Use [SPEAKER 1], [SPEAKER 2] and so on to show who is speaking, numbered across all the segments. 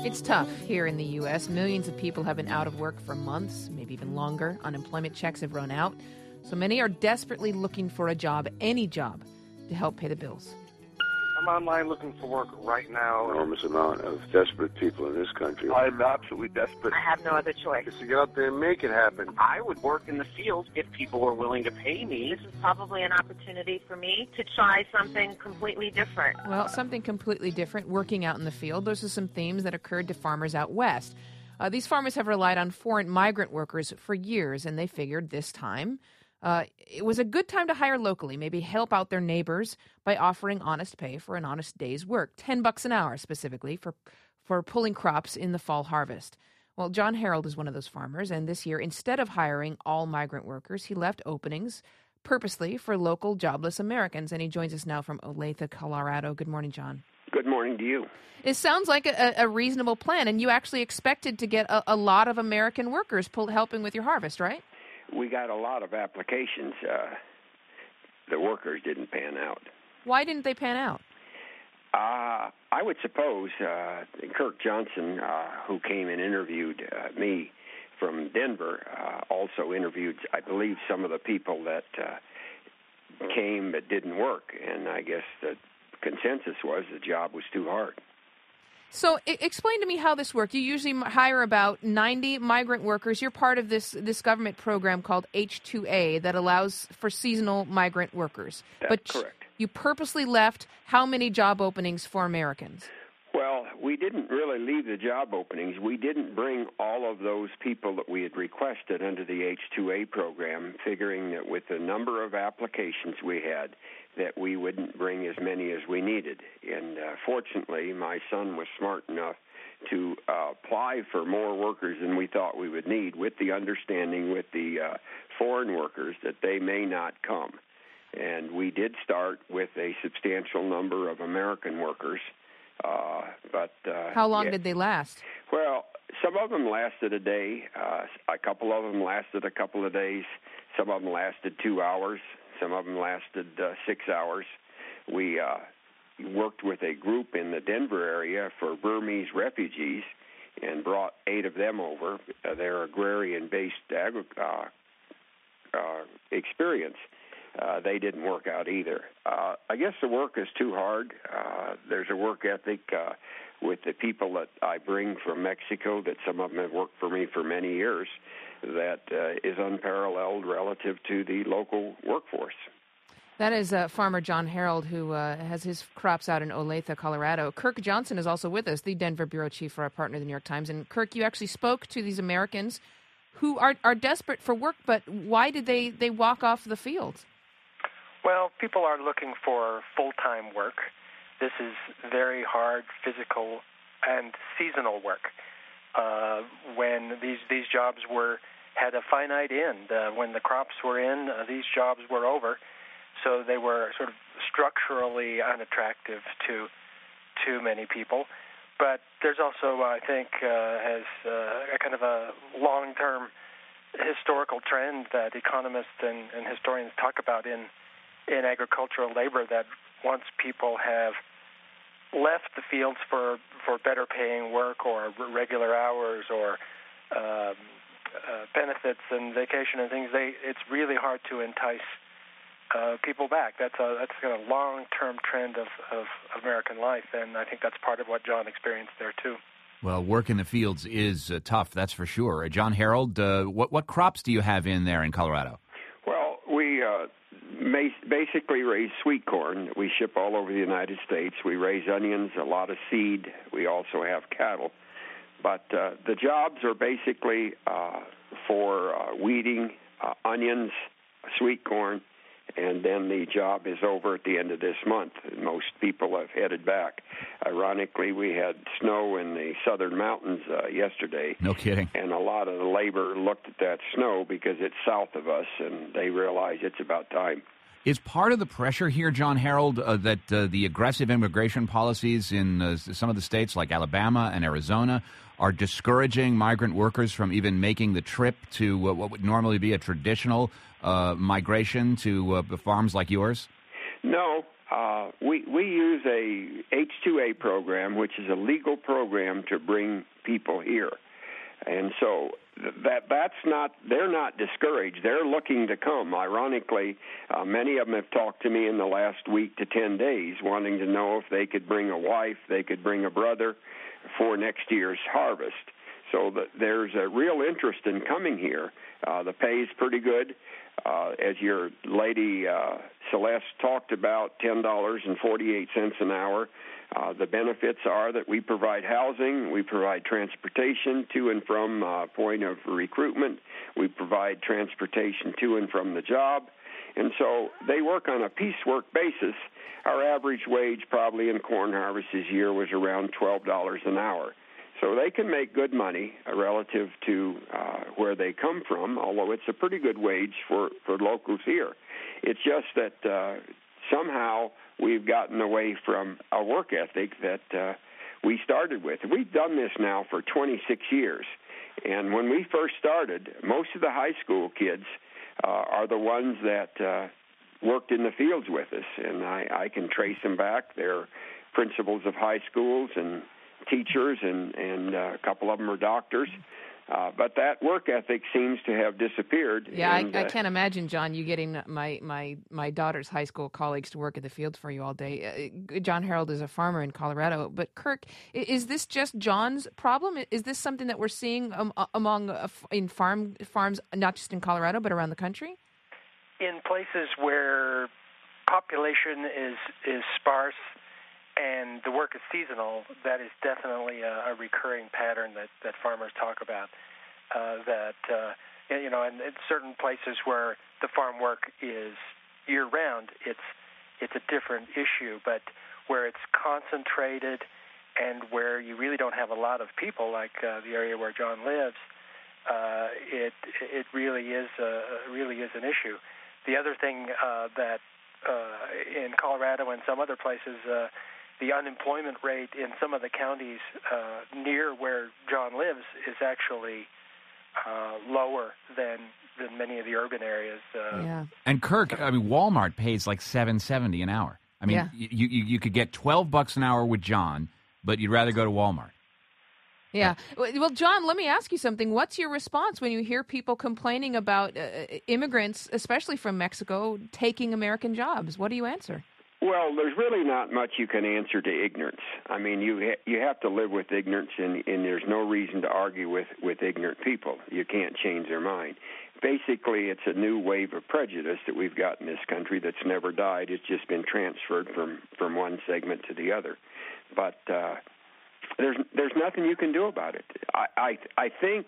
[SPEAKER 1] It's tough here in the U.S. Millions of people have been out of work for months, maybe even longer. Unemployment checks have run out. So many are desperately looking for a job, any job, to help pay the bills.
[SPEAKER 2] I'm online looking for work right now.
[SPEAKER 3] Enormous amount of desperate people in this country.
[SPEAKER 2] I'm absolutely desperate.
[SPEAKER 4] I have no other choice.
[SPEAKER 3] Just to get out there and make it happen.
[SPEAKER 5] I would work in the field if people were willing to pay me.
[SPEAKER 4] This is probably an opportunity for me to try something completely different.
[SPEAKER 1] Well, something completely different, working out in the field. Those are some themes that occurred to farmers out west. These farmers have relied on foreign migrant workers for years, and they figured this time it was a good time to hire locally, maybe help out their neighbors by offering honest pay for an honest day's work, $10 an hour specifically for pulling crops in the fall harvest. Well, John Harold is one of those farmers, and this year, instead of hiring all migrant workers, he left openings purposely for local jobless Americans, and he joins us now from Olathe, Colorado. Good morning, John.
[SPEAKER 6] Good morning to you.
[SPEAKER 1] It sounds like a reasonable plan, and you actually expected to get a lot of American workers helping with your harvest, right?
[SPEAKER 6] We got a lot of applications. The workers didn't pan out.
[SPEAKER 1] Why didn't they pan out?
[SPEAKER 6] I would suppose Kirk Johnson, who came and interviewed me from Denver, also interviewed, I believe, some of the people that came but didn't work. And I guess the consensus was the job was too hard.
[SPEAKER 1] So explain to me how this worked. You usually hire about 90 migrant workers. You're part of this government program called H-2A that allows for seasonal migrant workers.
[SPEAKER 6] That's correct.
[SPEAKER 1] You purposely left how many job openings for Americans?
[SPEAKER 6] Well, we didn't really leave the job openings. We didn't bring all of those people that we had requested under the H-2A program, figuring that with the number of applications we had, that we wouldn't bring as many as we needed. And fortunately, my son was smart enough to apply for more workers than we thought we would need, with the understanding with the foreign workers that they may not come. And we did start with a substantial number of American workers.
[SPEAKER 1] How long did they last?
[SPEAKER 6] Well, some of them lasted a day. A couple of them lasted a couple of days. Some of them lasted 2 hours. Some of them lasted 6 hours. We worked with a group in the Denver area for Burmese refugees and brought 8 of them over. Their agrarian-based experience. They didn't work out either. I guess the work is too hard. There's a work ethic with the people that I bring from Mexico, that some of them have worked for me for many years, that is unparalleled relative to the local workforce.
[SPEAKER 1] That is farmer John Harold, who has his crops out in Olathe, Colorado. Kirk Johnson is also with us, the Denver bureau chief for our partner, the New York Times. And Kirk, you actually spoke to these Americans who are desperate for work, but why did they walk off the field?
[SPEAKER 7] Well, people are looking for full-time work. This is very hard physical and seasonal work. When these jobs had a finite end. When the crops were in, these jobs were over. So they were sort of structurally unattractive to many people. But there's also, I think, as a kind of a long-term historical trend that economists and historians talk about in agricultural labor, that once people have left the fields for better paying work or regular hours or benefits and vacation and things, it's really hard to entice people back. That's kind of long-term trend of American life, and I think that's part of what John experienced there too.
[SPEAKER 8] Well, work in the fields is tough, that's for sure. John Harold, what crops do you have in there in Colorado?
[SPEAKER 6] Well, we basically raise sweet corn. We ship all over the United States. We raise onions, a lot of seed. We also have cattle. But the jobs are basically for weeding, onions, sweet corn, and then the job is over at the end of this month. Most people have headed back. Ironically, we had snow in the southern mountains yesterday.
[SPEAKER 8] No kidding.
[SPEAKER 6] And a lot of the labor looked at that snow because it's south of us, and they realize it's about time.
[SPEAKER 8] Is part of the pressure here, John Harold, that the aggressive immigration policies in some of the states like Alabama and Arizona are discouraging migrant workers from even making the trip to what would normally be a traditional migration to farms like yours?
[SPEAKER 6] No. We use a H-2A program, which is a legal program to bring people here. And so they're not discouraged. They're looking to come. Ironically, many of them have talked to me in the last week to 10 days, wanting to know if they could bring a wife, they could bring a brother for next year's harvest. So there's a real interest in coming here. The pay is pretty good. As your lady Celeste talked about, $10.48 an hour. The benefits are that we provide housing, we provide transportation to and from point of recruitment, we provide transportation to and from the job, and so they work on a piecework basis. Our average wage probably in corn harvest this year was around $12 an hour. So they can make good money relative to where they come from, although it's a pretty good wage for locals here. It's just that somehow we've gotten away from a work ethic that we started with. We've done this now for 26 years. And when we first started, most of the high school kids are the ones that worked in the fields with us. And I can trace them back. They're principals of high schools and teachers, and a couple of them are doctors. But that work ethic seems to have disappeared.
[SPEAKER 1] Yeah, I can't imagine, John, you getting my daughter's high school colleagues to work in the fields for you all day. John Harold is a farmer in Colorado. But, Kirk, is this just John's problem? Is this something that we're seeing in farms, not just in Colorado, but around the country?
[SPEAKER 7] In places where population is sparse and the work is seasonal, that is definitely a recurring pattern that farmers talk about. And in certain places where the farm work is year-round, it's a different issue. But where it's concentrated and where you really don't have a lot of people, like the area where John lives, it really is an issue. The other thing that in Colorado and some other places, the unemployment rate in some of the counties near where John lives is actually lower than many of the urban areas.
[SPEAKER 1] Yeah.
[SPEAKER 8] And Kirk, I mean, Walmart pays like $7.70 an hour. I mean, you could get $12 an hour with John, but you'd rather go to Walmart.
[SPEAKER 1] Yeah. Well, John, let me ask you something. What's your response when you hear people complaining about immigrants, especially from Mexico, taking American jobs? What do you answer?
[SPEAKER 6] Well, there's really not much you can answer to ignorance. I mean, you have to live with ignorance, and there's no reason to argue with ignorant people. You can't change their mind. Basically, it's a new wave of prejudice that we've got in this country that's never died. It's just been transferred from one segment to the other. But there's nothing you can do about it. I think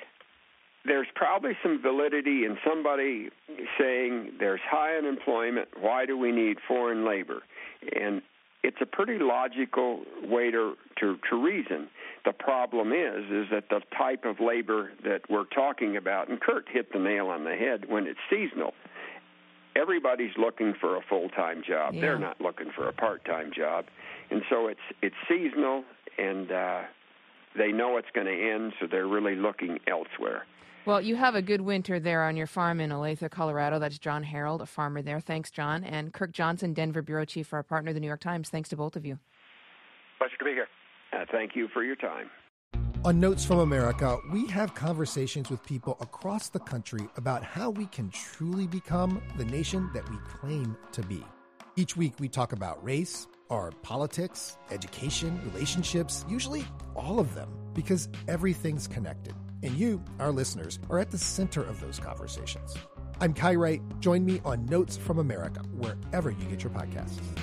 [SPEAKER 6] there's probably some validity in somebody saying there's high unemployment, why do we need foreign labor? And it's a pretty logical way to reason. The problem is that the type of labor that we're talking about, and Kurt hit the nail on the head, when it's seasonal, everybody's looking for a full-time job. Yeah. They're not looking for a part-time job. And so it's seasonal, and they know it's going to end, so they're really looking elsewhere.
[SPEAKER 1] Well, you have a good winter there on your farm in Olathe, Colorado. That's John Harold, a farmer there. Thanks, John. And Kirk Johnson, Denver bureau chief for our partner, the New York Times. Thanks to both of you.
[SPEAKER 7] Pleasure to be here.
[SPEAKER 6] Thank you for your time.
[SPEAKER 9] On Notes from America, we have conversations with people across the country about how we can truly become the nation that we claim to be. Each week, we talk about race, our politics, education, relationships, usually all of them, because everything's connected. And you, our listeners, are at the center of those conversations. I'm Kai Wright. Join me on Notes from America, wherever you get your podcasts.